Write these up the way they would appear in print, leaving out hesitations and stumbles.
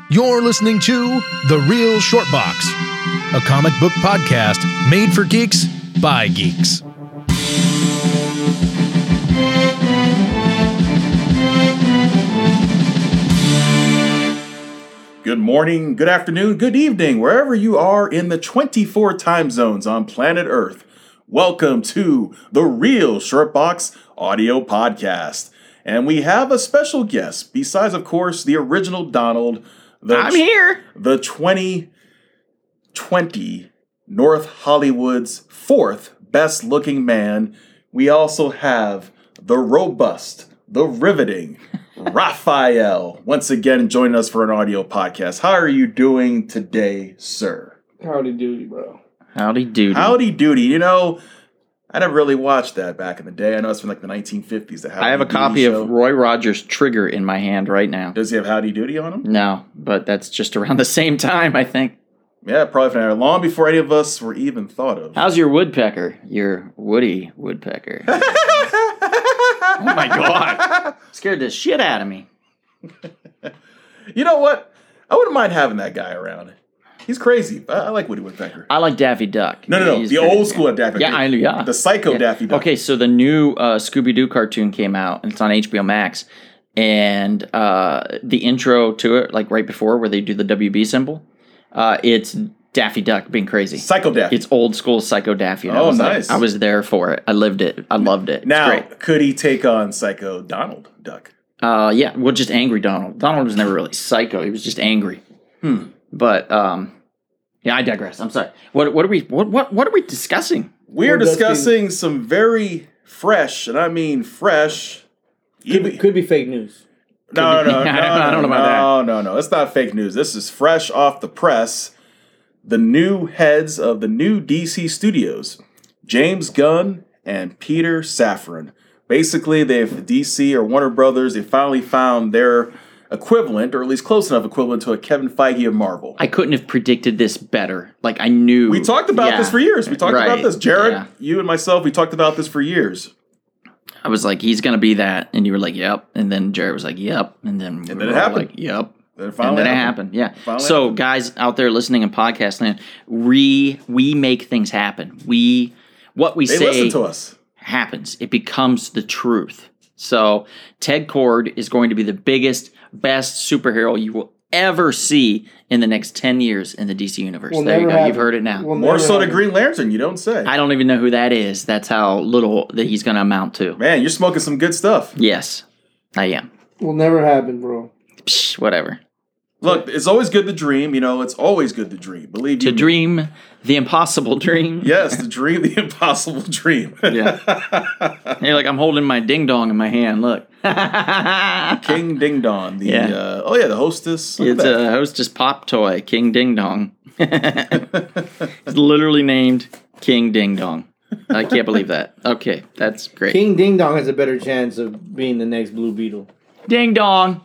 You're listening to The Real Short Box, a comic book podcast made for geeks by geeks. Good morning, good afternoon, good evening, wherever you are in the 24 time zones on planet Earth. Welcome to The Real Short Box audio podcast. And we have a special guest, besides, of course, the original Donald. I'm here. The 2020 North Hollywood's fourth best looking man. We also have the robust, the riveting Raphael once again joining us for an audio podcast. How are you doing today, sir? Howdy doody, bro. Howdy doody. Howdy doody. You know, I never really watched that back in the day. I know it's from like the 1950s. I have a copy of Roy Rogers' Trigger in my hand right now. Does he have Howdy Doody on him? No, but that's just around the same time, I think. Yeah, probably from long before any of us were even thought of. How's your woodpecker? Your Woody woodpecker. Oh my God. Scared the shit out of me. You know what? I wouldn't mind having that guy around. He's crazy. I like Woody Woodpecker. I like Daffy Duck. No. He's The pretty old school of Daffy Duck. Yeah. The psycho Daffy Duck. Okay, so the new Scooby-Doo cartoon came out, and it's on HBO Max. And the intro to it, like right before where they do the WB symbol, it's Daffy Duck being crazy. Psycho Daffy. It's old school Psycho Daffy. Oh, nice. I was there for it. I lived it. I loved it. Now, it's great. could he take on Psycho Donald Duck? Yeah, well, just angry Donald. Donald was never really psycho. He was just angry. But yeah, I digress. I'm sorry. What are we discussing? We are discussing some very fresh, and I mean fresh. Could be fake news. No. I don't know about that. No. It's not fake news. This is fresh off the press. The new heads of the new DC studios, James Gunn and Peter Safran. Basically, DC or Warner Brothers, they finally found their equivalent, or at least close enough equivalent to a Kevin Feige of Marvel. I couldn't have predicted this better. Like, I knew. We talked about this for years. We talked about this. Jared, you and myself, we talked about this for years. I was like, he's going to be that. And you were like, yep. And then Jared was like, yep. And then it happened. Like, yep. And then it happened. Yeah. So, guys out there listening and podcasting, we make things happen. What we say listen to us. Happens. It becomes the truth. So Ted Kord is going to be the biggest, best superhero you will ever see in the next 10 years in the DC universe. There you go. You've heard it now. More so than Green Lantern, you don't say. I don't even know who that is. That's how little that he's going to amount to. Man, you're smoking some good stuff. Yes, I am. Will never happen, bro. Psh, whatever. Look, it's always good to dream. You know, it's always good to dream. Believe you me. Dream the impossible dream. Yes, to dream the impossible dream. Yeah. You're like, I'm holding my ding dong in my hand. Look. King Ding Dong. The hostess. It's a hostess pop toy, King Ding Dong. It's literally named King Ding Dong. I can't believe that. Okay, that's great. King Ding Dong has a better chance of being the next Blue Beetle. Ding Dong.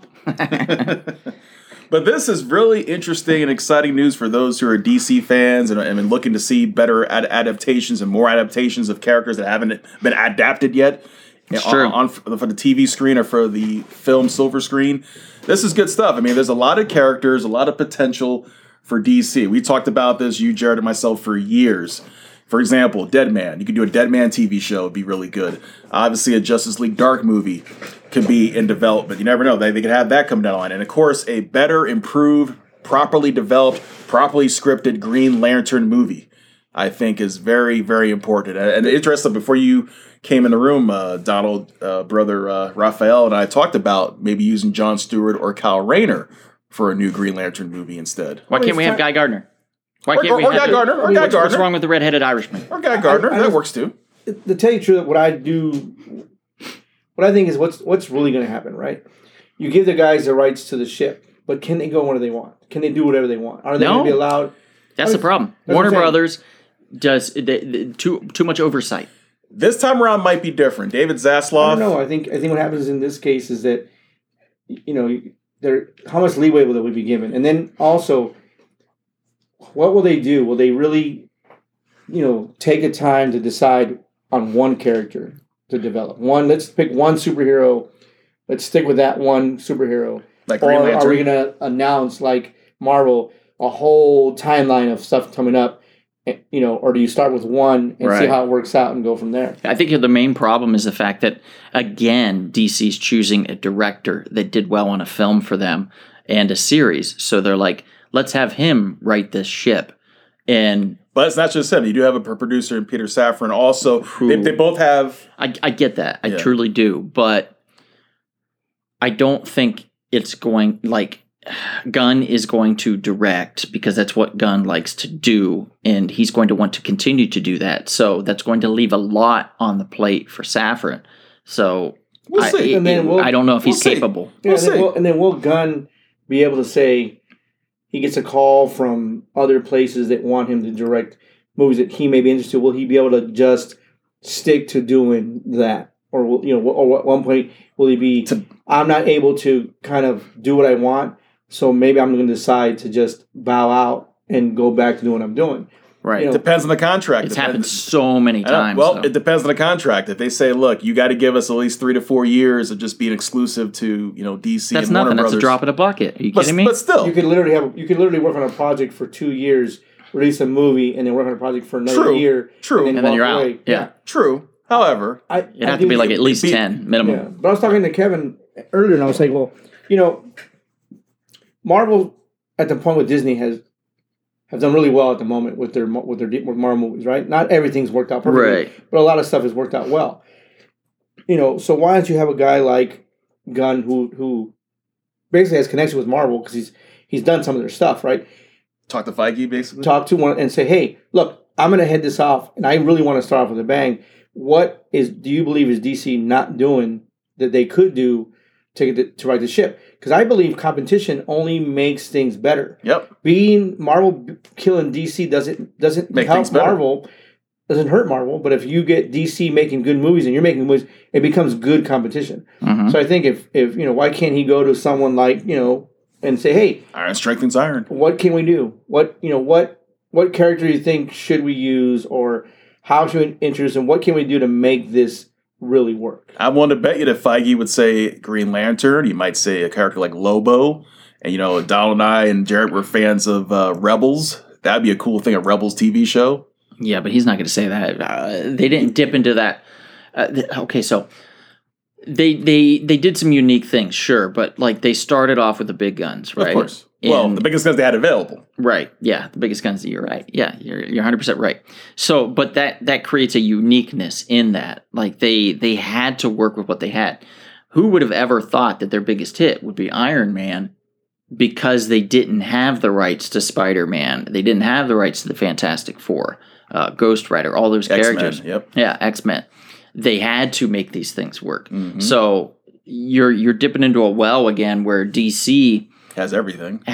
But this is really interesting and exciting news for those who are DC fans and looking to see better adaptations and more adaptations of characters that haven't been adapted yet for the TV screen or for the film silver screen. This is good stuff. I mean, there's a lot of characters, a lot of potential for DC. We talked about this, you, Jared, and myself, for years. For example, Deadman. You could do a Deadman TV show. It'd be really good. Obviously, a Justice League Dark movie could be in development. You never know. They could have that come down the line. And, of course, a better, improved, properly developed, properly scripted Green Lantern movie, I think, is very, very important. And interesting, before you came in the room, Donald, brother Raphael, and I talked about maybe using Jon Stewart or Kyle Rayner for a new Green Lantern movie instead. Why can't we have Guy Gardner? Why can't we have Guy Gardner? Or Guy Gardner. What's wrong with the redheaded Irishman? Or Guy Gardner. That works too. To tell you the truth, what I think is what's really going to happen, right? You give the guys the rights to the ship, but can they go where they want? Can they do whatever they want? Are they going to be allowed? That's the problem. Warner Brothers does too much oversight. This time around might be different. David Zaslav. I don't know. I think what happens in this case is that how much leeway will they be given, and then also, what will they do? Will they really, take a time to decide on one character to develop? Let's pick one superhero. Let's stick with that one superhero. Like Green Lantern. Are we going to announce, like Marvel, a whole timeline of stuff coming up? Or do you start with one and see how it works out and go from there? I think the main problem is the fact that, again, DC's choosing a director that did well on a film for them and a series. So they're like, let's have him write this ship. But it's not just him. You do have a producer in Peter Safran also. They both have... I get that. I truly do. But I don't think it's going... Like, Gunn is going to direct because that's what Gunn likes to do, and he's going to want to continue to do that. So that's going to leave a lot on the plate for Safran. So we'll see. I don't know if he's capable. Yeah, and then will Gunn be able to say he gets a call from other places that want him to direct movies that he may be interested in? Will he be able to just stick to doing that? Or or at one point will he be? I'm not able to kind of do what I want. So maybe I'm going to decide to just bow out and go back to doing what I'm doing. Right. It depends on the contract. It's happened so many times. It depends on the contract. If they say, look, you got to give us at least 3 to 4 years of just being exclusive to, DC and Warner Brothers. That's nothing. That's a drop in a bucket. Are you kidding me? But still. You could literally work on a project for 2 years, release a movie, and then work on a project for another year. True. And then you're out. Yeah. True. However. It'd have to be like at least 10 minimum. Yeah. But I was talking to Kevin earlier, and I was like, well, Marvel at the point with Disney have done really well at the moment with Marvel movies, right? Not everything's worked out perfectly, but a lot of stuff has worked out well. So why don't you have a guy like Gunn who basically has connection with Marvel because he's done some of their stuff, right? Talk to Feige, basically. Talk to one and say, hey, look, I'm going to head this off, and I really want to start off with a bang. What do you believe is DC not doing that they could do to right the ship? Because I believe competition only makes things better. Yep. Being Marvel killing DC doesn't make help Marvel, doesn't hurt Marvel. But if you get DC making good movies and you're making movies, it becomes good competition. Mm-hmm. So I think if why can't he go to someone like and say, hey, iron strengthens iron. What can we do? What character do you think should we use, or how should we introduce him? What can we do to make this really work? I want to bet you that Feige would say Green Lantern. He might say a character like Lobo. And, Donald and I and Jared were fans of Rebels. That'd be a cool thing, a Rebels TV show. Yeah, but he's not going to say that. They didn't dip into that. Okay, so they did some unique things, sure. But, they started off with the big guns, right? Of course. The biggest guns they had available. Right. Yeah, the biggest guns. You're right. Yeah, you're 100% right. So, but that creates a uniqueness in that. They had to work with what they had. Who would have ever thought that their biggest hit would be Iron Man, because they didn't have the rights to Spider-Man, they didn't have the rights to the Fantastic Four, Ghost Rider, all those characters. X-Men, yep. Yeah, X-Men. They had to make these things work. Mm-hmm. So you're dipping into a well again where DC has everything.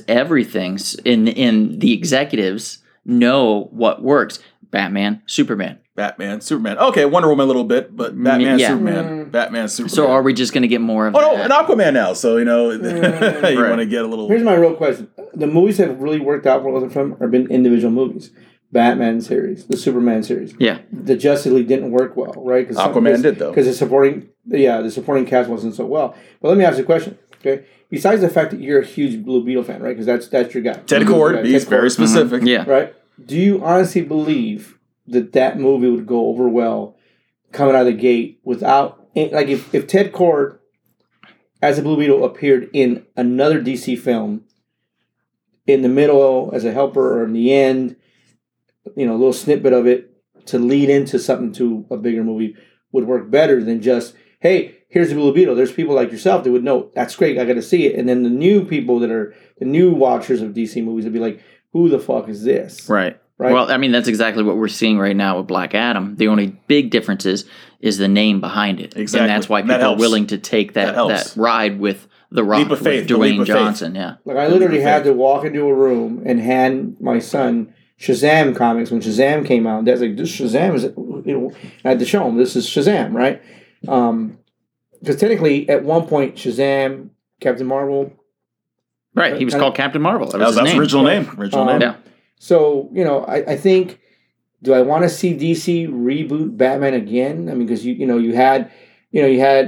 In the executives know what works. Batman, Superman. Okay, Wonder Woman a little bit, but Batman, Superman. Batman, Superman. So are we just going to get more of that? Oh, no, and Aquaman now. So, you want to get a little... Here's my real question. The movies that have really worked out for them have been individual movies. Batman series, the Superman series. Yeah. The Justice League didn't work well, right? Aquaman did, though. Because the supporting cast wasn't so well. But let me ask you a question, okay? Besides the fact that you're a huge Blue Beetle fan, right? Because that's your guy. Ted Kord, he's very specific. Mm-hmm. Yeah. Right? Do you honestly believe that movie would go over well coming out of the gate without... if Ted Kord, as a Blue Beetle, appeared in another DC film, in the middle, as a helper, or in the end, a little snippet of it to lead into something to a bigger movie would work better than just, hey, here's the Blue Beetle. There's people like yourself that would know, that's great, I got to see it. And then the new people that are the new watchers of DC movies would be like, who the fuck is this? Right. Well, I mean, that's exactly what we're seeing right now with Black Adam. The only big difference is the name behind it. Exactly. And that's why people are willing to take that ride with The Rock, with Dwayne Johnson. Yeah. I literally had to walk into a room and hand my son Shazam comics when Shazam came out. Dad's like, this Shazam is, I had to show him, this is Shazam, right? Because technically, at one point, Shazam, Captain Marvel. Right, he was called Captain Marvel. That was his original name. Yeah. So, I think, do I want to see DC reboot Batman again? I mean, because you had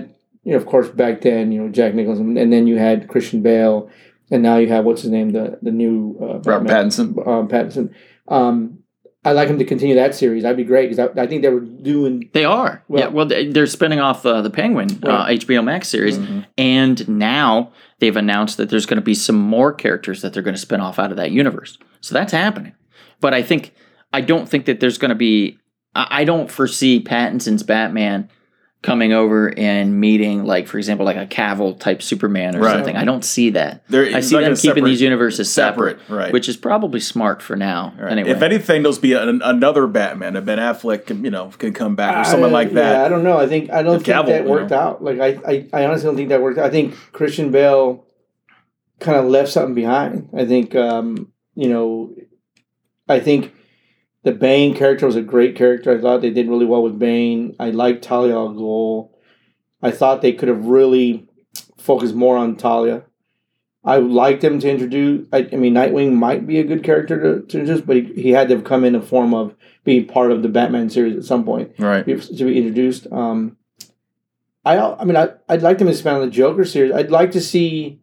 of course, back then, Jack Nicholson, and then you had Christian Bale, and now you have what's his name, the new Robert Pattinson. Pattinson. I'd like him to continue that series. That'd be great because I think they were doing. They are. Well, they're spinning off the Penguin HBO Max series, and now they've announced that there's going to be some more characters that they're going to spin off out of that universe. So that's happening. But I don't think that there's going to be. I don't foresee Pattinson's Batman coming over and meeting, like, for example, like a Cavill type Superman or something. I don't see that. I see them keeping these universes separate, which is probably smart for now. Right. Anyway, if anything, there'll be another Batman. A Ben Affleck, can come back or someone like that. Yeah, I don't know. I don't think that worked out. Like I honestly don't think that worked out. I think Christian Bale kind of left something behind. I think I think the Bane character was a great character. I thought they did really well with Bane. I liked Talia al Ghul. I thought they could have really focused more on Talia. I would like them to introduce. Nightwing might be a good character to introduce, but he had to have come in the form of being part of the Batman series at some point, right? To be introduced. I'd like them to expand on the Joker series. I'd like to see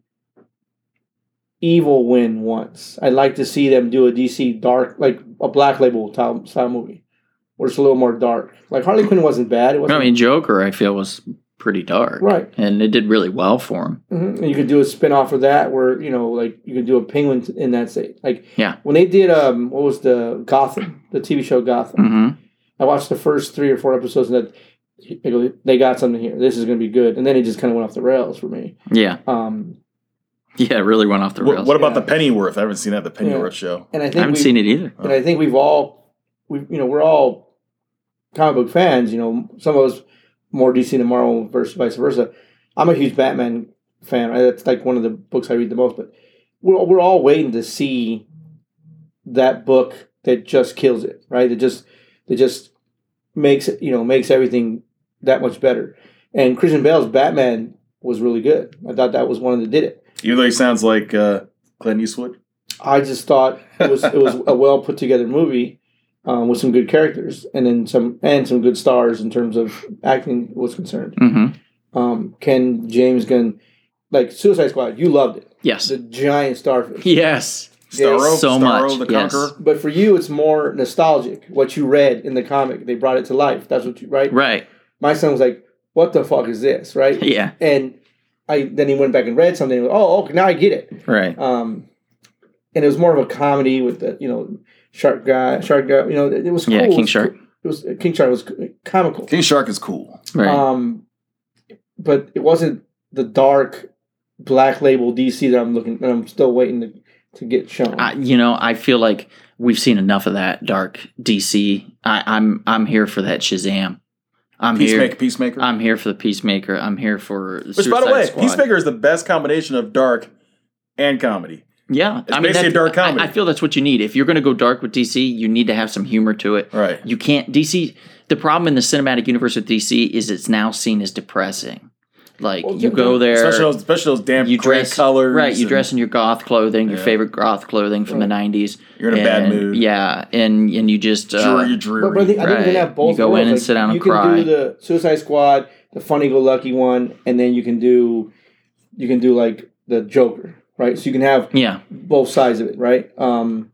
Evil win once. I'd like to see them do a DC dark, like a Black Label style movie, where it's a little more dark. Like Harley Quinn wasn't bad. Joker I feel was pretty dark, right? And it did really well for him. Mm-hmm. And you could do a spin-off of that, where you could do a Penguin in that state. Like when they did what was the Gotham, the TV show Gotham. Mm-hmm. I watched the first 3 or 4 episodes, and they got something here. This is going to be good, and then it just kind of went off the rails for me. Yeah. Yeah, it really went off the rails. What about the Pennyworth? I haven't seen that, the Pennyworth show. And I haven't seen it either. And I think we're all comic book fans. Some of us more DC than Marvel versus vice versa. I'm a huge Batman fan. That's like one of the books I read the most. But we're all waiting to see that book that just kills it, right? That just makes everything that much better. And Christian Bale's Batman was really good. I thought that was one that did it. Even though he sounds like Clint Eastwood? I just thought it was a well put together movie with some good characters and some good stars in terms of acting was concerned. Mm-hmm. Ken James Gunn, like Suicide Squad, you loved it. Yes. The giant starfish. Yes. Starro the Conqueror. But for you, it's more nostalgic. What you read in the comic, they brought it to life. That's what you right. Right. My son was like, "What the fuck is this?" Right. Yeah. And then he went back and read something. And okay, now I get it. Right. And it was more of a comedy with the shark guy. It was cool. Yeah, King Shark. King Shark was comical. King Shark is cool. Right. But it wasn't the dark Black Label DC that I'm still waiting to get shown. I feel like we've seen enough of that dark DC. I'm here for that Shazam. Peacemaker. I'm here for the Peacemaker. I'm here for the Which, by the way, Squad. Peacemaker is the best combination of dark and comedy. Yeah. It's basically a dark comedy. I feel that's what you need. If you're going to go dark with DC, you need to have some humor to it. Right. You can't... DC... The problem in the cinematic universe with DC is it's now seen as depressing. Like, you go there... Especially those damn gray colors. Right, you dress in your goth clothing, your favorite goth clothing from the 90s. You're in a bad mood. Yeah, and you just... You're dreary. But I think you can have both. You go in and sit down and cry. You can do the Suicide Squad, the funny-go-lucky one, and then you can do like the Joker, right? So you can have both sides of it, right? I'm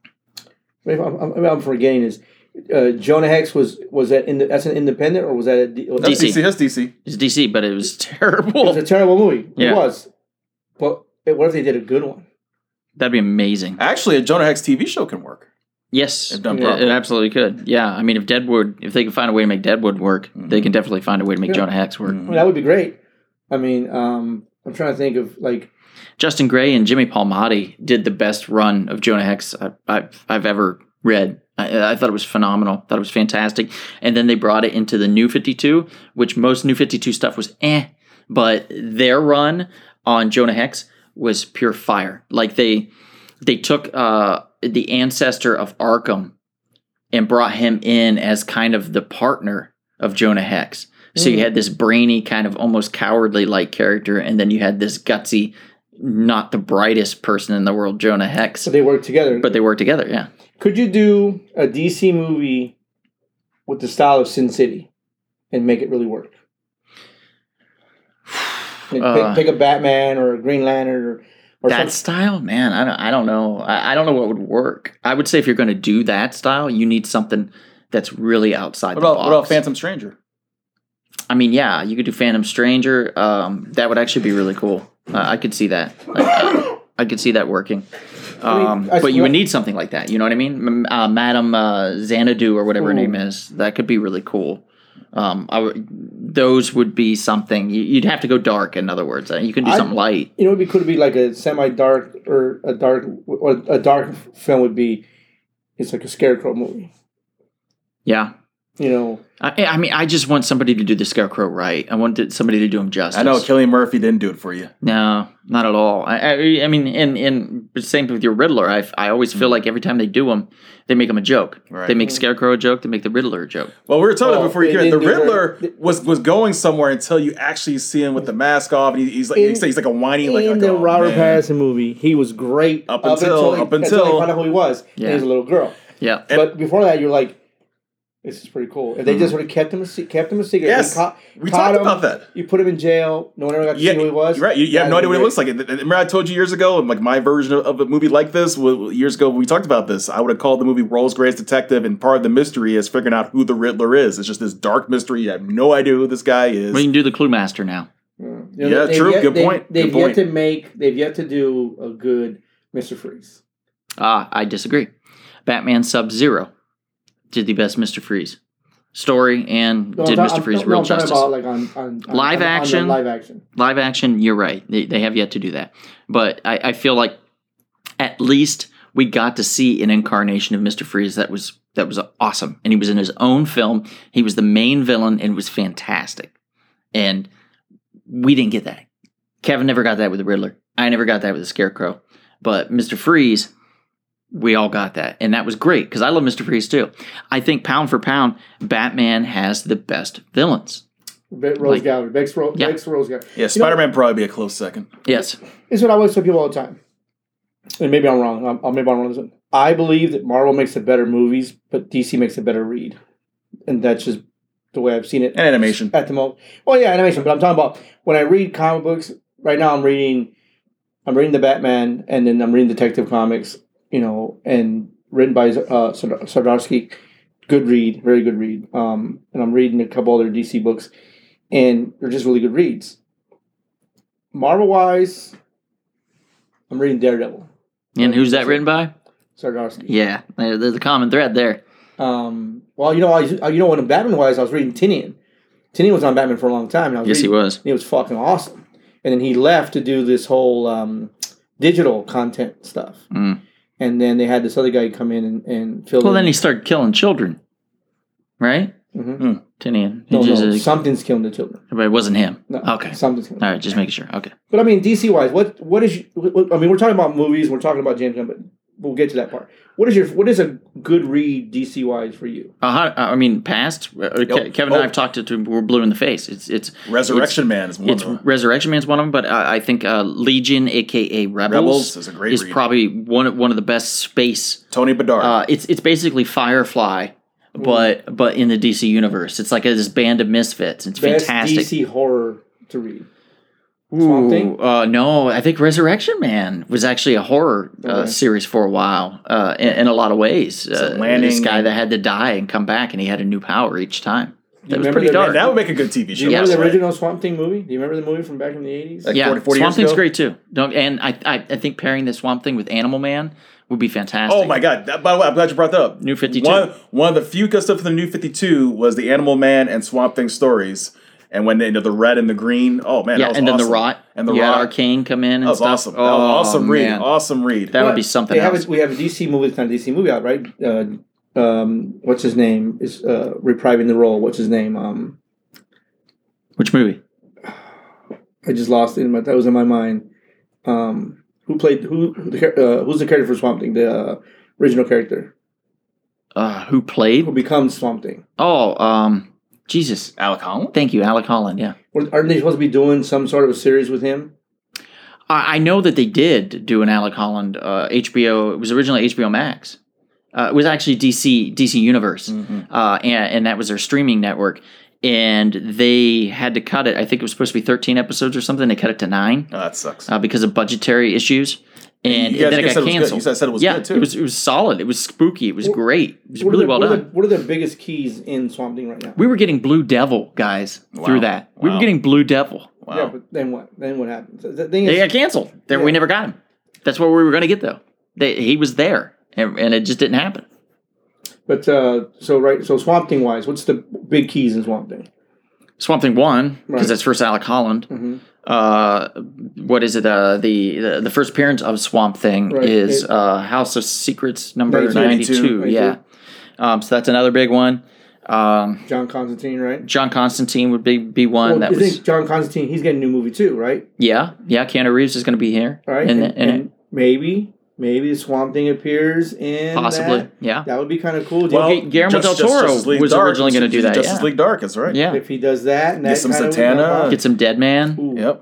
forgetting this. Jonah Hex was that that's an independent or was that DC? That's DC. It's DC, but it was terrible. It was a terrible movie. Yeah. It was. But what if they did a good one? That'd be amazing. Actually, a Jonah Hex TV show can work. Yes, if done properly. It absolutely could. Yeah, I mean, if they can find a way to make Deadwood work, they can definitely find a way to make Jonah Hex work. That would be great. I mean, I'm trying to think of like Justin Gray and Jimmy Palmiotti did the best run of Jonah Hex I've ever read. I thought it was phenomenal. Thought it was fantastic. And then they brought it into the New 52, which most New 52 stuff was but their run on Jonah Hex was pure fire. Like they took the ancestor of Arkham and brought him in as kind of the partner of Jonah Hex. So you had this brainy, kind of almost cowardly like character, and then you had this gutsy, not the brightest person in the world, Jonah Hex. So they worked together. Yeah. Could you do a DC movie with the style of Sin City and make it really work? Pick a Batman or a Green Lantern or that something. style, man. I don't know. I don't know what would work. I would say if you're going to do that style, you need something that's really outside the box. What about Phantom Stranger? I mean, yeah, you could do Phantom Stranger. That would actually be really cool. I could see that. I could see that working. But you would need something like that. You know what I mean? Madame Xanadu or whatever her name is. That could be really cool. Those would be something. You'd have to go dark, in other words. You can do something light. You know, it'd be cool to be like a semi-dark or a dark film would be, it's like a Scarecrow movie. Yeah. You know, I mean, I just want somebody to do the Scarecrow right. I want somebody to do him justice. I know Cillian Murphy didn't do it for you. No, not at all. I mean, in same with your Riddler. I always feel like every time they do him, they make him a joke. Right. They make Scarecrow a joke. They make the Riddler a joke. Well, we were talking before you came. The Riddler was going somewhere until you actually see him with the mask off, and he's like a whiny in the Robert Pattinson movie. He was great up until they found out who he was. Yeah. And he was a little girl. Yeah, but before that, you're like, this is pretty cool. If they just would have kept him a secret. Yes, we talked about that. You put him in jail. No one ever got to see who he was. You're right. You have no idea what he looks like. Remember I told you years ago, like my version of a movie like this, years ago we talked about this. I would have called the movie World's Greatest Detective, and part of the mystery is figuring out who the Riddler is. It's just this dark mystery. You have no idea who this guy is. We can do the Clue Master now. True. Good point. They've yet to do a good Mr. Freeze. I disagree. Batman Sub-Zero did the best Mr. Freeze story and did Mr. Freeze real justice. About like on live action. Live action. You're right. They have yet to do that, but I feel like at least we got to see an incarnation of Mr. Freeze that was awesome, and he was in his own film. He was the main villain, and it was fantastic. And we didn't get that. Kevin never got that with the Riddler. I never got that with the Scarecrow. But Mr. Freeze, we all got that. And that was great, because I love Mr. Freeze too. I think pound for pound, Batman has the best villains. Rose Gallery. Bex Rose Gallery. Yeah, Spider-Man probably be a close second. Yes. This is what I always tell people all the time. And maybe I'm wrong. Maybe I'm wrong on this one. I believe that Marvel makes the better movies, but DC makes a better read. And that's just the way I've seen it. And animation. At the moment. Well, yeah, animation. But I'm talking about when I read comic books, right now I'm reading the Batman, and then I'm reading Detective Comics, and written by Sardarsky. Good read, very good read. And I'm reading a couple other DC books, and they're just really good reads. Marvel-wise, I'm reading Daredevil. And who's that written by? Sardarsky. Yeah, there's a common thread there. Well, when Batman-wise, I was reading Tinian. Tinian was on Batman for a long time. And he was. He was fucking awesome. And then he left to do this whole digital content stuff. Mm. And then they had this other guy come in and fill in. Well, then he started killing children, right? Mm-hmm. Tinian. No, something's killing the children. But it wasn't him. No, okay. Something's killing. All right, just making sure. Okay. But I mean, DC-wise, what is? I mean, we're talking about movies. We're talking about James Gunn, but we'll get to that part. What is a good read DC-wise for you? I mean, past Kevin and I have talked to. We're blue in the face. It's Resurrection Man is one of them. Resurrection Man's one of them, but I think Legion, aka Rebels is a great read. Probably one of the best space. Tony Bedard. It's basically Firefly, but in the DC universe. It's like this band of misfits. It's best fantastic. DC horror to read. Swamp Thing? No, I think Resurrection Man was actually a horror series for a while, in a lot of ways. This guy that had to die and come back, and he had a new power each time. That was pretty dark. That would make a good TV show. Do you remember the original Swamp Thing movie? Do you remember the movie from back in the 80s? Like yeah, 40 Swamp years Thing's ago? great too. And I think pairing the Swamp Thing with Animal Man would be fantastic. Oh my God! By the way, I'm glad you brought that up. New 52. One of the few good stuff for the New 52 was the Animal Man and Swamp Thing stories. And when the red and the green, oh man, that was and then awesome. the Rot, and the Rot, Arcane come in, and that was stuff. Awesome. Awesome read, man. Awesome read. That would be something else. We have a DC movie. It's not a DC movie out, right? What's his name is reprising the role. What's his name? Which movie? I just lost it. That was in my mind. Who's the character for Swamp Thing? The original character. Who played? Who becomes Swamp Thing? Oh, Jesus. Alec Holland? Thank you, Alec Holland, yeah. Aren't they supposed to be doing some sort of a series with him? I know that they did do an Alec Holland HBO. It was originally HBO Max. It was actually DC Universe, and that was their streaming network. and they had to cut it. I think it was supposed to be 13 episodes or something. They cut it to 9. Oh, that sucks. Because of budgetary issues. And then it got canceled. You said it was good, too. It was solid. It was spooky. It was great. It was really well done. What are the biggest keys in Swamp Thing right now? We were getting Blue Devil, guys, through that. We were getting Blue Devil. Wow. Yeah, but then what? Then what happened? They got canceled. We never got him. That's what we were going to get, though. He was there, and it just didn't happen. But so Swamp Thing wise, what's the big keys in Swamp Thing? Swamp Thing 1, because that's first Alec Holland. Mm-hmm. What is it? The first appearance of Swamp Thing is House of Secrets number 92. Yeah. So that's another big one. John Constantine, right? John Constantine would be one. Well, think John Constantine, he's getting a new movie too, right? Yeah. Keanu Reeves is going to be here. Right. And maybe the Swamp Thing appears in possibly. That. Yeah. That would be kind of cool. Well, Guillermo del Toro was originally going to do that. Justice League Dark, that's right. Yeah. If he does that, and get some Zatanna, get some Dead Man. Ooh. Yep.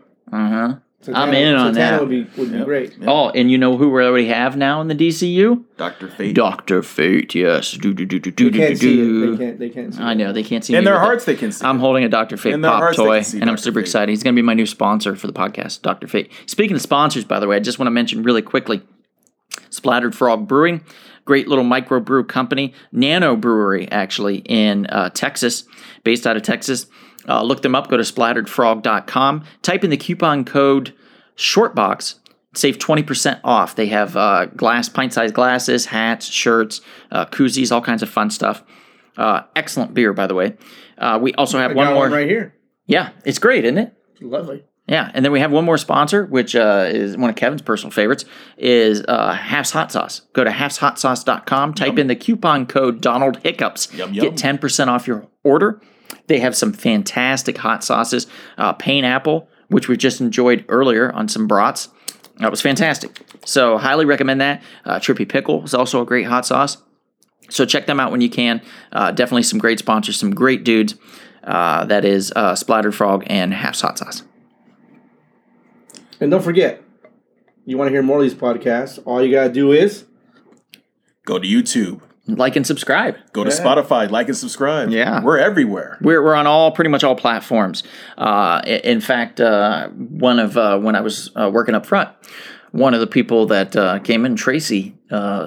I'm in on that. Would be great. Yep. Oh, and you know who we already have now in the DCU? Dr. Fate. Dr. Fate, yes. They can't see it. They can't see it. I know, they can't see it. In their hearts, they can see it. I'm holding a Dr. Fate pop toy, and I'm super excited. He's going to be my new sponsor for the podcast, Dr. Fate. Speaking of sponsors, by the way, I just want to mention really quickly, Splattered Frog Brewing, great little microbrew company, Nano Brewery, actually, in Texas, based out of Texas. Look them up. Go to splatteredfrog.com. Type in the coupon code SHORTBOX. Save 20% off. They have pint-sized glasses, hats, shirts, koozies, all kinds of fun stuff. Excellent beer, by the way. We also have one more right here. Yeah, it's great, isn't it? Lovely. Yeah, and then we have one more sponsor, which is one of Kevin's personal favorites, is Half's Hot Sauce. Go to halfshotsauce.com. Type in the coupon code Donald Hiccups. Get 10% off your order. They have some fantastic hot sauces. Painapple, which we just enjoyed earlier on some brats. That was fantastic. So highly recommend that. Trippy Pickle is also a great hot sauce. So check them out when you can. Definitely some great sponsors, some great dudes. That is Splattered Frog and Half's Hot Sauce. And don't forget, you want to hear more of these podcasts, all you got to do is go to YouTube. Like and subscribe. Go to Spotify. Like and subscribe. Yeah. We're everywhere. We're on pretty much all platforms. In fact, when I was working up front, one of the people that came in, Tracy,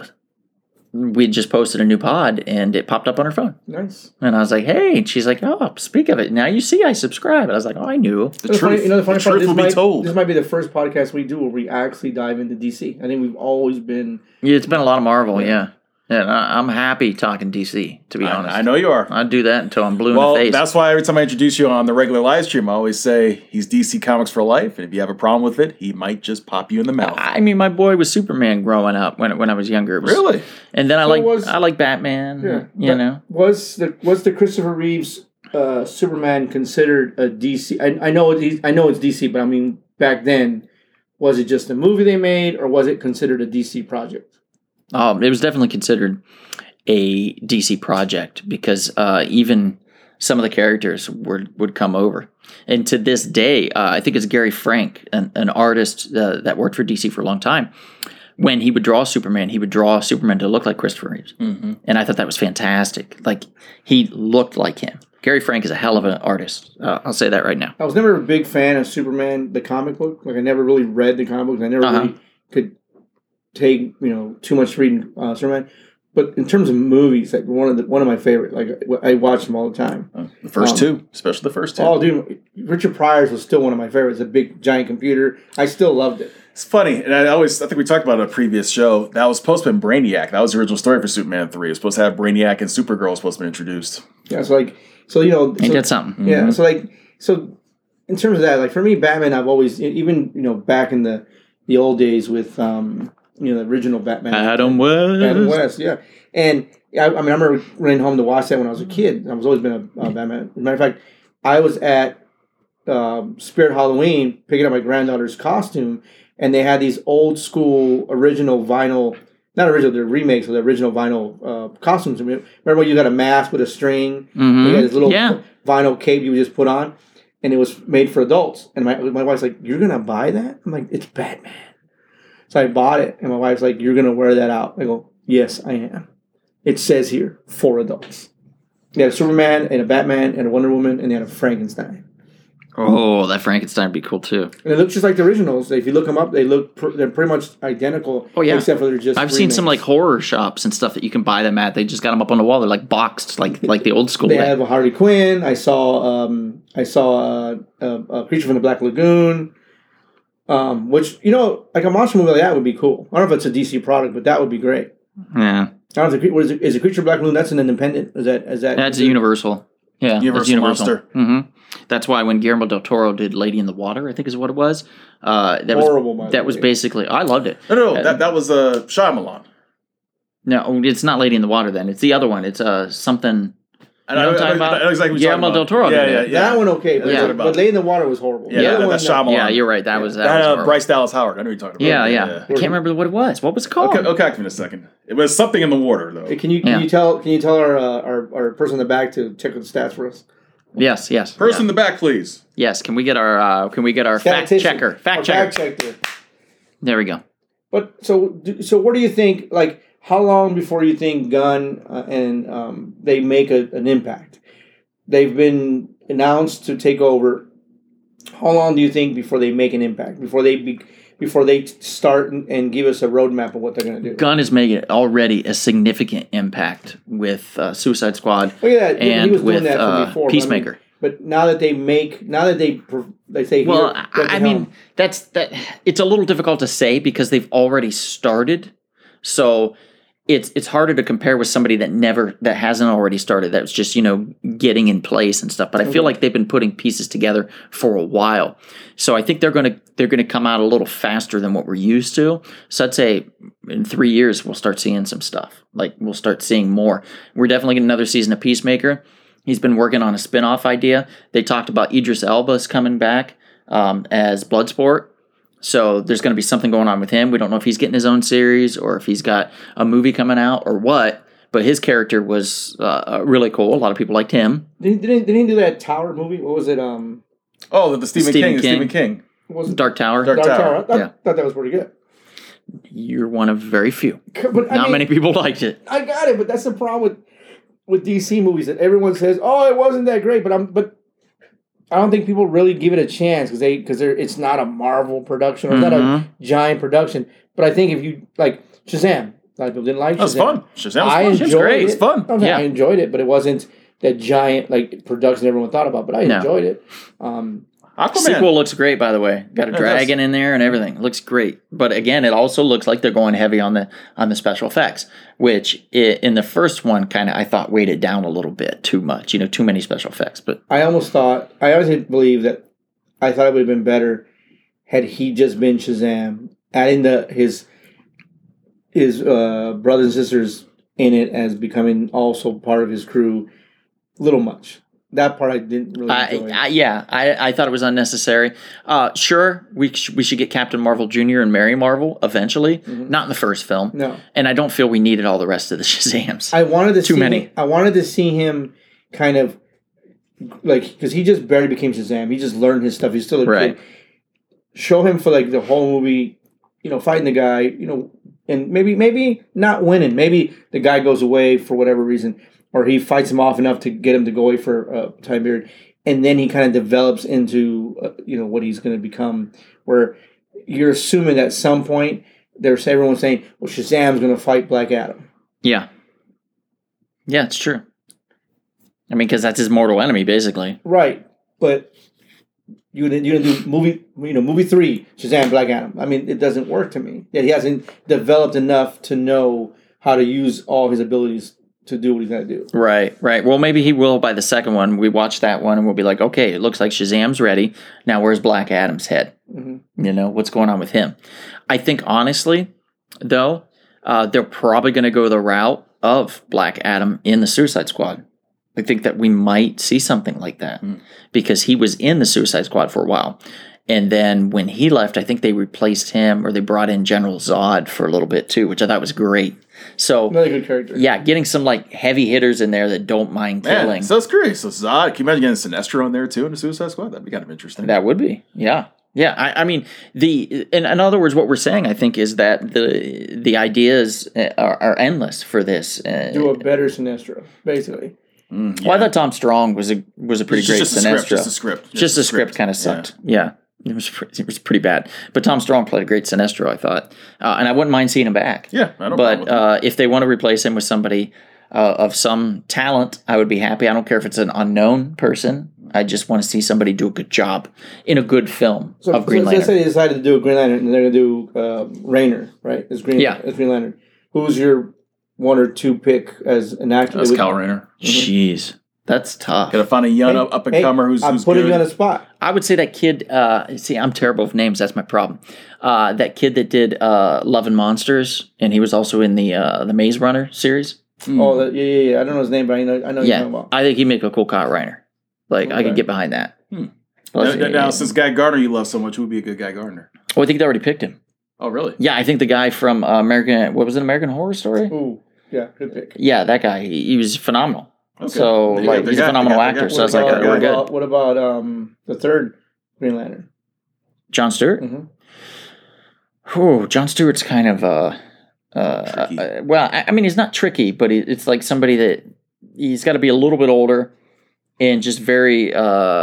we just posted a new pod and it popped up on her phone. Nice. And I was like, hey. And she's like, oh, speak of it. Now you see I subscribe. And I was like, oh, I knew. The truth will be told. This might be the first podcast we do where we actually dive into DC. I think we've always been... Yeah, it's been a lot of Marvel, yeah. And I'm happy talking DC, to be honest. I know you are. I'd do that until I'm blue in the face. Well, that's why every time I introduce you on the regular live stream, I always say he's DC Comics for life, and if you have a problem with it, he might just pop you in the mouth. I mean, my boy was Superman growing up when I was younger. Really? And then I like Batman. Yeah, you know. Was the Christopher Reeves Superman considered a DC? I know it's DC, but I mean back then, was it just a movie they made, or was it considered a DC project? It was definitely considered a DC project because even some of the characters would come over. And to this day, I think it's Gary Frank, an artist that worked for DC for a long time. When he would draw Superman, to look like Christopher Reeves. Mm-hmm. And I thought that was fantastic. Like, he looked like him. Gary Frank is a hell of an artist. I'll say that right now. I was never a big fan of Superman, the comic book. Like, I never really read the comic book. I never really could take too much reading Superman, but in terms of movies, like one of my favorite. Like I watch them all the time. The first two, especially the first two. Oh, dude, Richard Pryor's was still one of my favorites. A big giant computer. I still loved it. It's funny, and I think we talked about it in a previous show. That was supposed to be Brainiac. That was the original story for Superman 3. It was supposed to have Brainiac and Supergirl supposed to be introduced. Yeah, ain't that something? Yeah, mm-hmm. so in terms of that, like for me, Batman, I've always even back in the old days with the original Batman. Adam West, yeah. And I remember running home to watch that when I was a kid. I was always been a Batman. As a matter of fact, I was at Spirit Halloween picking up my granddaughter's costume, and they had these old school original vinyl, not original, they're remakes of the original vinyl costumes. Remember when you got a mask with a string? Mm-hmm. You had this little vinyl cape you would just put on, and it was made for adults. And my wife's like, "You're going to buy that?" I'm like, "It's Batman." So I bought it, and my wife's like, "You're going to wear that out?" I go, "Yes, I am. It says here, for adults." They had a Superman and a Batman and a Wonder Woman, and they had a Frankenstein. Oh, that Frankenstein would be cool too. And it looks just like the originals. If you look them up, they're pretty much identical. Oh yeah, except for they're just. I've seen some like horror shops and stuff that you can buy them at. They just got them up on the wall. They're like boxed, like the old school. They have a Harley Quinn. I saw a Creature from the Black Lagoon. Which like a monster movie like that would be cool. I don't know if it's a DC product, but that would be great. Yeah. I don't know, is it Creature from the Black Lagoon? That's an independent. Is that? That's a Universal. Yeah, Universal monster. Mm-hmm. That's why when Guillermo del Toro did Lady in the Water, I think is what it was. That was basically. I loved it. No, that was Shyamalan. No, it's not Lady in the Water. Then it's the other one. It's something. You know what I'm talking about? I know exactly what Guillermo del Toro. Yeah. That one okay, but Lady in the Water was horrible. Yeah, that's Shyamalan. Yeah, you're right. That was Bryce Dallas Howard. I know you're talking about. Yeah. I can't remember what it was. What was it called? Okay, in a second. It was something in the water though. Can you tell our person in the back to check the stats for us? Yes. Person in the back, please. Yes. Can we get our fact checker? Fact checker. There we go. But so what do you think? Like, how long before you think Gunn and they make an impact? They've been announced to take over. How long do you think before they make an impact? Before they start and give us a roadmap of what they're going to do? Gunn is making already a significant impact with Suicide Squad and with Peacemaker. But now that they say, well, I mean, it's a little difficult to say because they've already started. So it's harder to compare with somebody that hasn't already started. That's just getting in place and stuff. But I feel like they've been putting pieces together for a while. So I think they're gonna come out a little faster than what we're used to. So I'd say in 3 years we'll start seeing some stuff. Like we'll start seeing more. We're definitely getting another season of Peacemaker. He's been working on a spin-off idea. They talked about Idris Elba's coming back as Bloodsport. So there's going to be something going on with him. We don't know if he's getting his own series or if he's got a movie coming out or what. But his character was really cool. A lot of people liked him. Didn't he do that Tower movie? What was it? The Stephen King. Was it Dark Tower? Dark Tower. I thought that was pretty good. You're one of very few. But, Not many people liked it. I got it, but that's the problem with DC movies that everyone says, "Oh, it wasn't that great," but I don't think people really give it a chance because it's not a Marvel production or it's not a giant production. But I think if you like Shazam, a lot of people didn't like Shazam. That's fun. Shazam was fun. It's great. It's fun. I enjoyed it, but it wasn't that giant production everyone thought about. But I enjoyed it. Aquaman. Sequel looks great, by the way. Got a dragon in there and everything. It looks great. But again, it also looks like they're going heavy on the special effects, which in the first one I thought weighed it down a little bit too much. Too many special effects. But I always believe that I thought it would have been better had he just been Shazam, adding his brothers and sisters in it as becoming also part of his crew. Little much. That part I didn't really enjoy. I thought it was unnecessary. Sure, we should get Captain Marvel Jr. and Mary Marvel eventually. Mm-hmm. Not in the first film. No. And I don't feel we needed all the rest of the Shazams. I wanted to Too many. I wanted to see him kind of because he just barely became Shazam. He just learned his stuff. He's still a kid. Show him for the whole movie, fighting the guy, and maybe not winning. Maybe the guy goes away for whatever reason. Or he fights him off enough to get him to go away for a time period. And then he kind of develops into, what he's going to become. Where you're assuming at some point, everyone's saying, well, Shazam's going to fight Black Adam. Yeah. Yeah, it's true. I mean, because that's his mortal enemy, basically. Right. But you didn't do movie 3, Shazam, Black Adam. I mean, it doesn't work to me. That he hasn't developed enough to know how to use all his abilities to do what he's got to do. Right. Well, maybe he will by the second one. We watch that one and we'll be like, okay, it looks like Shazam's ready. Now where's Black Adam's head? Mm-hmm. What's going on with him? I think honestly, though, they're probably going to go the route of Black Adam in the Suicide Squad. I think that we might see something like that because he was in the Suicide Squad for a while. And then when he left, I think they replaced him or they brought in General Zod for a little bit too, which I thought was great. So another good character. Yeah, getting some heavy hitters in there that don't mind killing. Man, so that's great. So Zod, can you imagine getting Sinestro in there too in the Suicide Squad? That'd be kind of interesting. That would be, yeah. Yeah, I mean, in other words, what we're saying, I think, is that the ideas are endless for this. Do a better Sinestro, basically. Well, I thought Tom Strong was a pretty great Sinestro. Just a script. Just the script kind of sucked. Yeah. It was pretty bad. But Tom Strong played a great Sinestro, I thought. And I wouldn't mind seeing him back. Yeah, I don't But if they want to replace him with somebody of some talent, I would be happy. I don't care if it's an unknown person. I just want to see somebody do a good job in a good film of Green Lantern. Let's say they decided to do a Green Lantern, and they're going to do Rayner, right? As Green Lantern. Who's your one or two pick as an actor? That's Kyle Rayner. Jeez. That's tough. Got to find a young up-and-comer who's I'm putting you on a spot. I would say that kid, see, I'm terrible with names. That's my problem. That kid that did Love and Monsters, and he was also in the Maze Runner series. Oh, yeah. I don't know his name, but I know you're talking about. I think he'd make a cool Kyle Rayner. Like, I could get behind that. Now, since Guy Gardner you love so much, who would be a good Guy Gardner? Oh, I think they already picked him. Oh, really? Yeah, I think the guy from American Horror Story? Ooh, yeah, good pick. Yeah, that guy. He was phenomenal. Okay. So, he's a phenomenal actor. So I was like, we're good. What about the third Green Lantern? Jon Stewart? Mm-hmm. Jon Stewart's kind of well, I mean, he's not tricky, but it's like somebody that he's got to be a little bit older and just very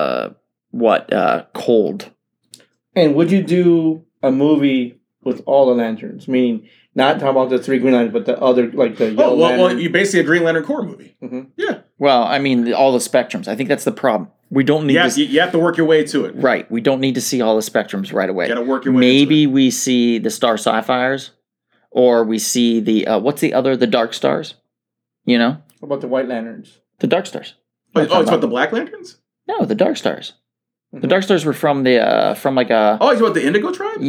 cold. And would you do a movie with all the lanterns? Meaning, not talking about the three Green Lanterns, but the other, like the yellow lantern. Well, you basically a Green Lantern Corps movie. Mm-hmm. Yeah. Well, I mean, all the spectrums. I think that's the problem. We don't need you have to work your way to it. Right. We don't need to see all the spectrums right away. You got to work your way Maybe we see the Star Sapphires, or we see the, what's the other, the Dark Stars? You know? What about the White Lanterns? The Dark Stars. It's about the Black Lanterns? No, the Dark Stars. Mm-hmm. The Dark Stars were from the, from like a... Oh, it's about the Indigo Tribe?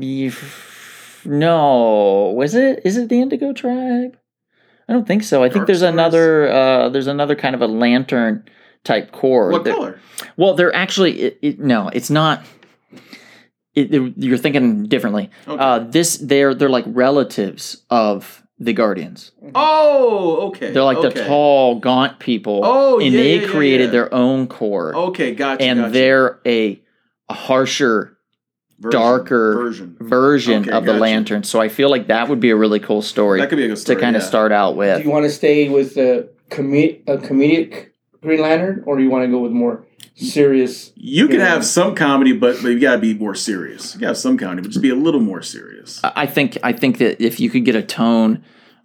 No. Was it? Is it the Indigo Tribe? I don't think so. I think there's another kind of a lantern type core. What color? Well, they're actually no, it's not. You're thinking differently. Okay. They're like relatives of the Guardians. Oh, okay. They're like the tall, gaunt people. Oh, and they created their own core. Okay, gotcha. And they're a harsher, darker version of the lantern. So I feel like that would be a really cool story. That could be a good story to kind of start out with. Do you want to stay with a comedic Green Lantern, or do you want to go with more serious? You can have some comedy, but you got to be more serious. You got to have some comedy, but just be a little more serious. I think that if you could get a tone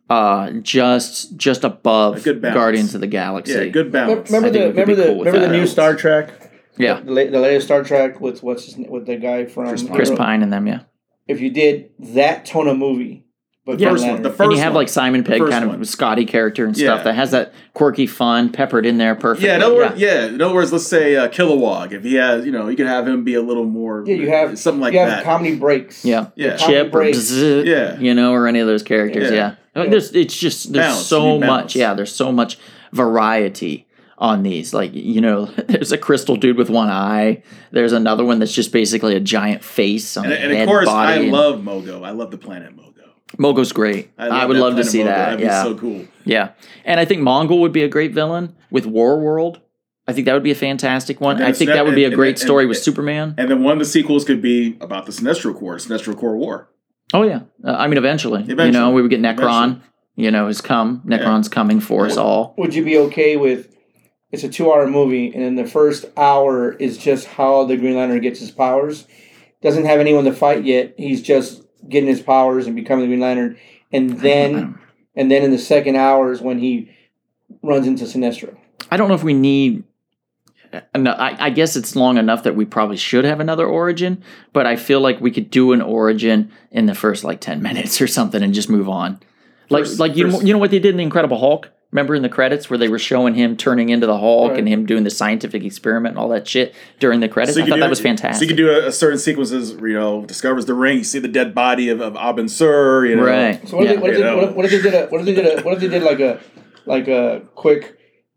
just above Guardians of the Galaxy, good balance. Remember the new Star Trek? Yeah, the latest Star Trek with with the guy from Chris Pine and them. Yeah, if you did that tone of movie, but the first one, and you have like Simon Pegg kind of Scotty character and stuff that has that quirky fun peppered in there perfectly. Yeah, in other words, let's say Kilowog. If he has, you could have him be a little more. Yeah, you have something like that. Comedy breaks. Yeah, Chip or Bzzz, or any of those characters. Yeah. There's so much. Yeah, there's so much variety on these. Like, there's a crystal dude with one eye. There's another one that's just basically a giant face on and of course, I love Mogo. I love the planet Mogo. Mogo's great. I would love to see that. That'd be so cool. Yeah. And I think Mongol would be a great villain with Warworld. I think that would be a fantastic one. I think that would be a great story with Superman. And then one of the sequels could be about the Sinestro Corps War. Oh, yeah. I mean, eventually. We would get Necron, Necron's coming for us all. Would you be okay with, it's a 2-hour movie, and then the first hour is just how the Green Lantern gets his powers? Doesn't have anyone to fight yet. He's just getting his powers and becoming the Green Lantern. And then in the second hour is when he runs into Sinestro. I don't know if we need... I guess it's long enough that we probably should have another origin, but I feel like we could do an origin in the first 10 minutes or something and just move on. You know what they did in The Incredible Hulk? Remember in the credits where they were showing him turning into the Hulk and him doing the scientific experiment and all that shit during the credits? I thought that was fantastic. So you could do a certain sequences, discovers the ring, you see the dead body of Abin Sur, Right. So what if they did like a quick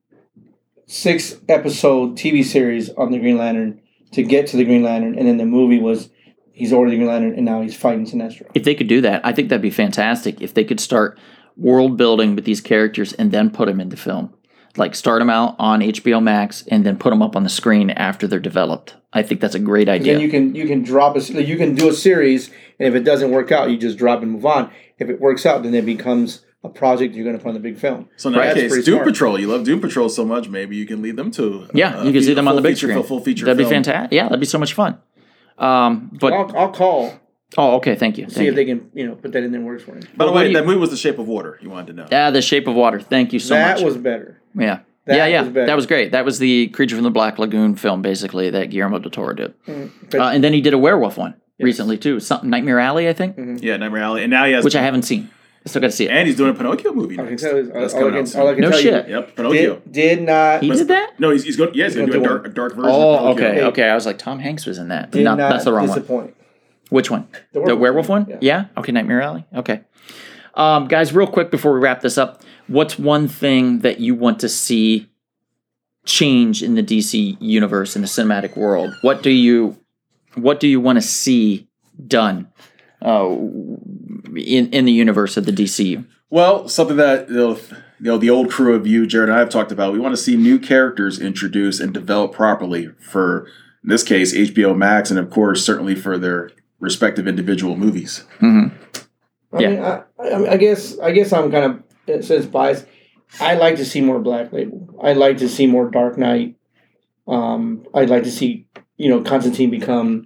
6-episode TV series on the Green Lantern to get to the Green Lantern, and then the movie was he's already the Green Lantern and now he's fighting Sinestro? If they could do that, I think that'd be fantastic. If they could start world building with these characters and then put them into film. Like start them out on HBO Max and then put them up on the screen after they're developed. I think that's a great idea. Then you can drop you can do a series, and if it doesn't work out, you just drop and move on. If it works out, then it becomes a project you're going to put on the big film. So in that case, Doom Patrol. You love Doom Patrol so much, maybe you can lead them to. You can see them on the big screen. Full feature. That'd be fantastic. Yeah, that'd be so much fun. But I'll call. Oh, okay. Thank you. See if they can, put that in their works for me. By the way, that movie was The Shape of Water. You wanted to know. Yeah, The Shape of Water. Thank you so much. That was better. Yeah. Was better. That was great. That was the Creature from the Black Lagoon film, basically, that Guillermo del Toro did. And then he did a werewolf one recently, too. Nightmare Alley, I think. Mm-hmm. Yeah, Nightmare Alley. And now he has... Which I haven't seen. I still got to see it. And he's doing a Pinocchio movie next. That's coming out soon. No shit. Yep, Pinocchio. Did not... He did that? No, he's going to do a dark version of Pinocchio. Okay. I was like, Tom Hanks was in that. No, that's the wrong one. Which one? The werewolf one? Yeah? Okay, Nightmare Alley? Okay. Guys, real quick before we wrap this up, what's one thing that you want to see change in the DC universe, in the cinematic world? What do you want to see done in the universe of the DCU? Well, something that the old crew of you, Jared, and I have talked about. We want to see new characters introduced and developed properly for, in this case, HBO Max, and of course, certainly for their respective individual movies. Mm-hmm. I guess I'm kind of, since biased, I'd like to see more Black Label. I'd like to see more Dark Knight. I'd like to see, Constantine become,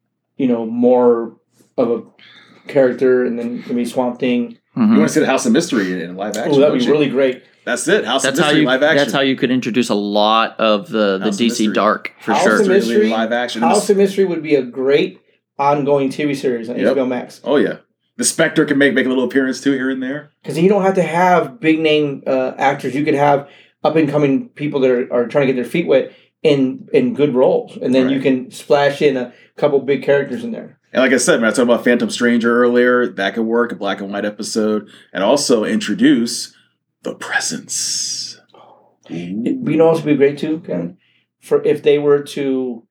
more of a character, and then maybe Swamp Thing. Mm-hmm. You want to see the House of Mystery in live action? Oh, that'd be really great. That's it. House of Mystery live action. That's how you could introduce a lot of the DC Dark, for sure. House of Mystery live action. House of Mystery would be a great ongoing TV series on HBO Max. Oh, yeah. The Spectre can make a little appearance, too, here and there. Because you don't have to have big-name actors. You could have up-and-coming people that are trying to get their feet wet in good roles. And then you can splash in a couple big characters in there. And like I said, man, I talked about Phantom Stranger earlier. That could work, a black and white episode. And also introduce The Presence. It'd also be great, too, Kevin, for if they were to,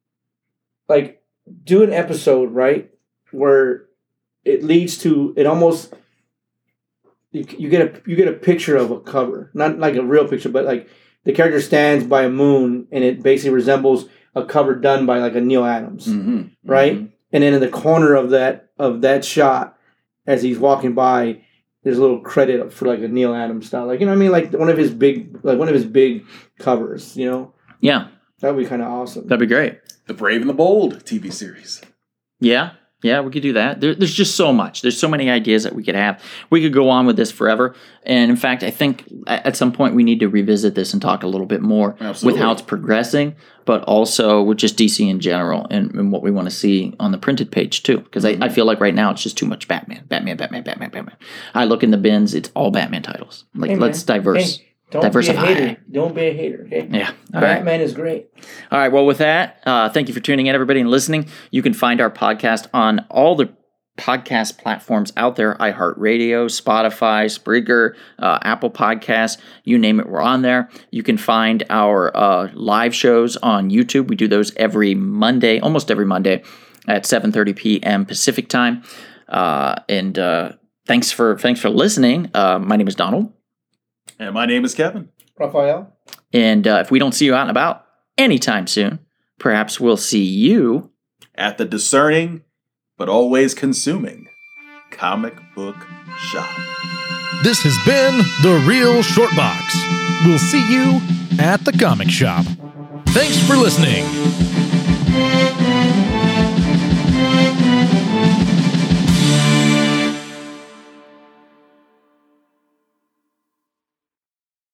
do an episode, right, where it leads to, it almost, you get a picture of a cover. Not like a real picture, but like the character stands by a moon, and it basically resembles a cover done by like a Neil Adams, right? Mm-hmm. And then in the corner of that shot, as he's walking by, there's a little credit for like a Neil Adams style, like like one of his big covers, Yeah, that would be kind of awesome. That'd be great. The Brave and the Bold TV series. Yeah, we could do that. There's just so much. There's so many ideas that we could have. We could go on with this forever. And in fact, I think at some point we need to revisit this and talk a little bit more with how it's progressing, but also with just DC in general and what we want to see on the printed page too. Because I feel like right now it's just too much Batman. I look in the bins, it's all Batman titles. Let's diverse. Hey. Diversify. Be a hater. Don't be a hater, okay? Yeah. Batman is great. All right. Well, with that, thank you for tuning in, everybody, and listening. You can find our podcast on all the podcast platforms out there: iHeartRadio, Spotify, Spreaker, Apple Podcasts, you name it, we're on there. You can find our live shows on YouTube. We do those almost every Monday at 7:30 p.m. Pacific time. And thanks for listening. My name is Donald. And my name is Kevin. Raphael. And if we don't see you out and about anytime soon, perhaps we'll see you at the discerning, but always consuming, comic book shop. This has been The Real Short Box. We'll see you at the comic shop. Thanks for listening.